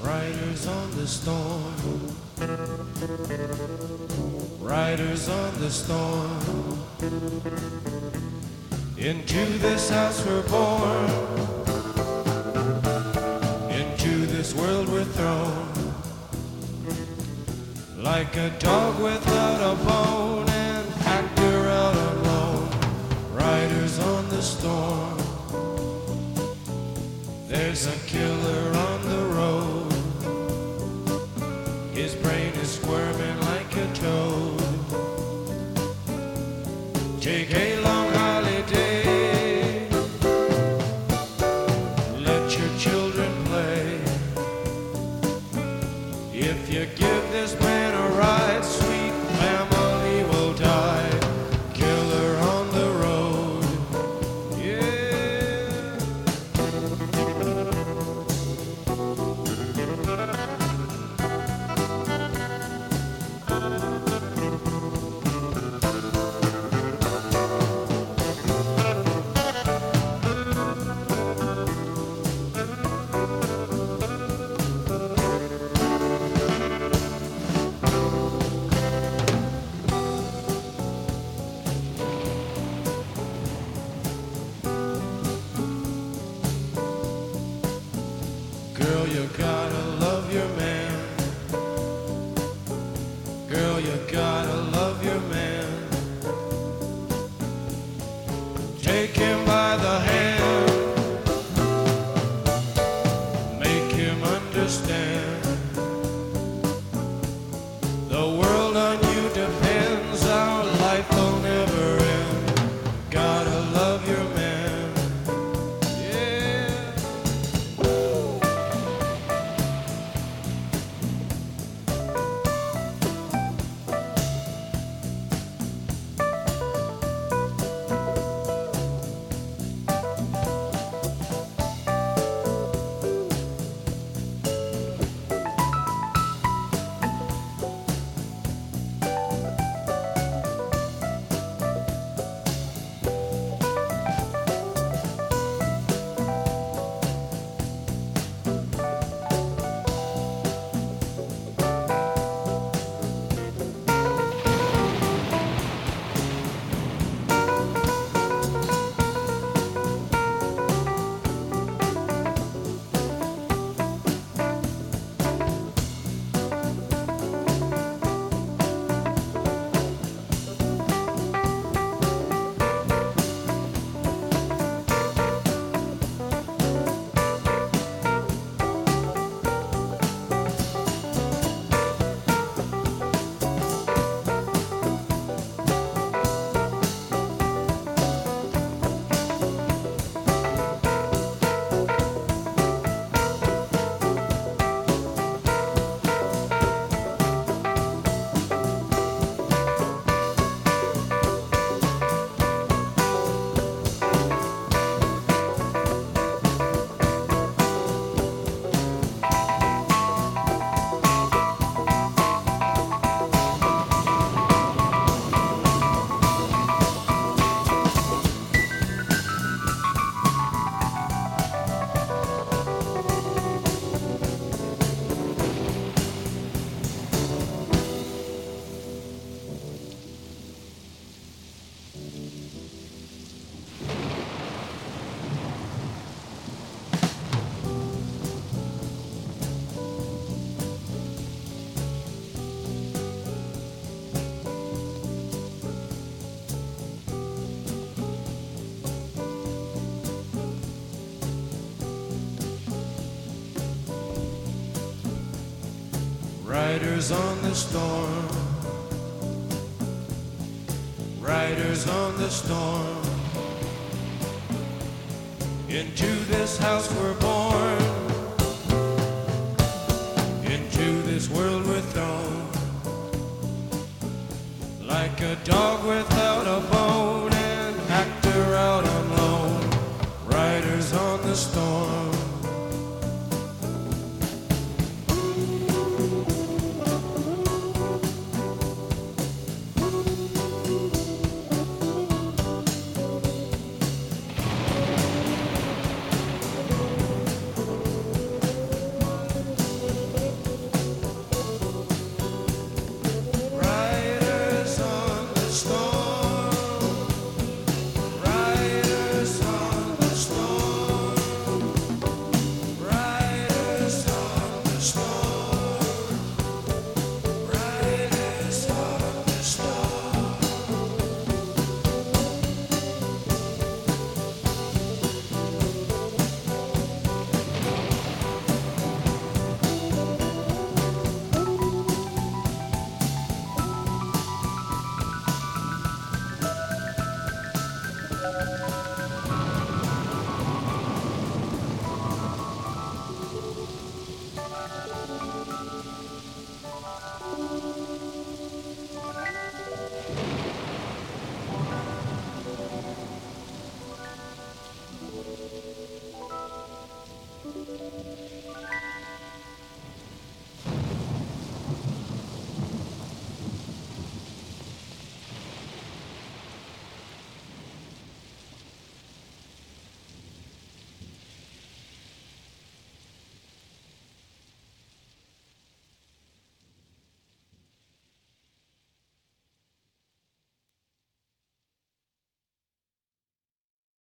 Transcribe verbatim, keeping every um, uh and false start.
Riders on the storm, riders on the storm. Into this house we're born, into this world we're thrown. Like a dog without a bone, an actor out alone. Riders on the storm. There's a killer on the road. His brain is squirming like a toad. Take a long holiday. Let your children play. If you give this man a ride, sweet family will die. Killer on the road. Yeah. Girl, you gotta love your man. Girl, you gotta love your man. Take him by the hand. Make him understand. The world on you depends. Our life will never end. Gotta love your man. Riders on the storm, riders on the storm. Into this house we're born, into this world we're thrown. Like a dog with